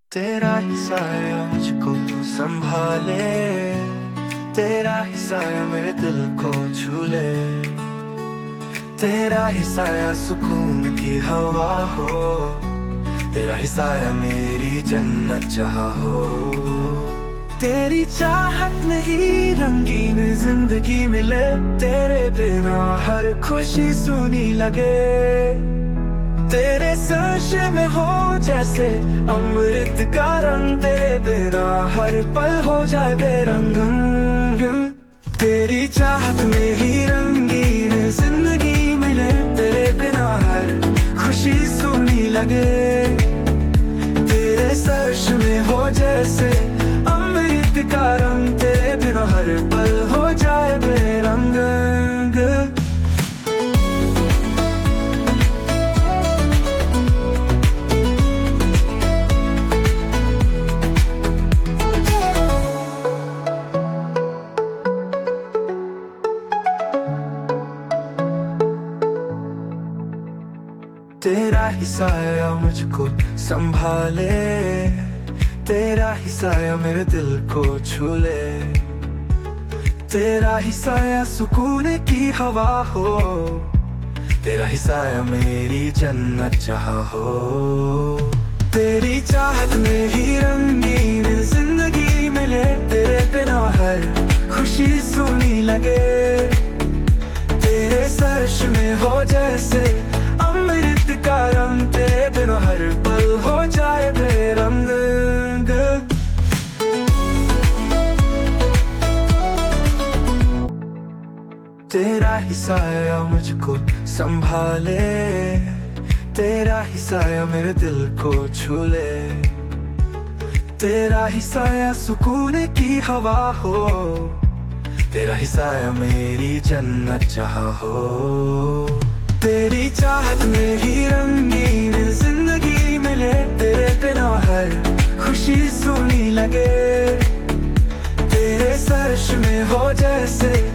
तेरा ही साया मुझको संभाले, तेरा ही साया मेरे दिल को छू ले। तेरा ही साया सुकून की हवा हो, तेरा ही साया मेरी जन्नत जहाँ हो। तेरी चाहत में ही रंगीन जिंदगी मिले, तेरे बिना हर खुशी सुनी लगे। तेरे स्पर्श में हो जैसे अमृत का रंग, तेरे बिना हर पल हो जाए बेरंग। तेरी चाहत में ही रंगीन जिंदगी मिले, तेरे बिना हर खुशी सुनी लगे। तेरे स्पर्श में हो जैसे अमृत का रंग, तेरे बिना हर पल हो जाए बेरंग। तेरा ही साया मुझको संभाले, तेरा ही साया मेरे दिल को छू ले। तेरा ही साया सुकून की हवा हो, तेरा ही साया मेरी जन्नत जहाँ हो। तेरी चाहत में ही रंगीन जिंदगी मिले, तेरे बिना हर खुशी सुनी लगे। तेरे स्पर्श में हो जैसे अमृत का रंग, तेरे बिना हर पल हो जाए बेरंग। तेरा ही साया मुझको संभाले, तेरा ही साया मेरे दिल को छू ले। तेरा ही साया सुकून की हवा हो, तेरा ही साया मेरी जन्नत जहाँ हो। तेरी चाहत में ही रंगीन जिंदगी मिले, तेरे बिना हर खुशी सुनी लगे। तेरे स्पर्श में हो जैसे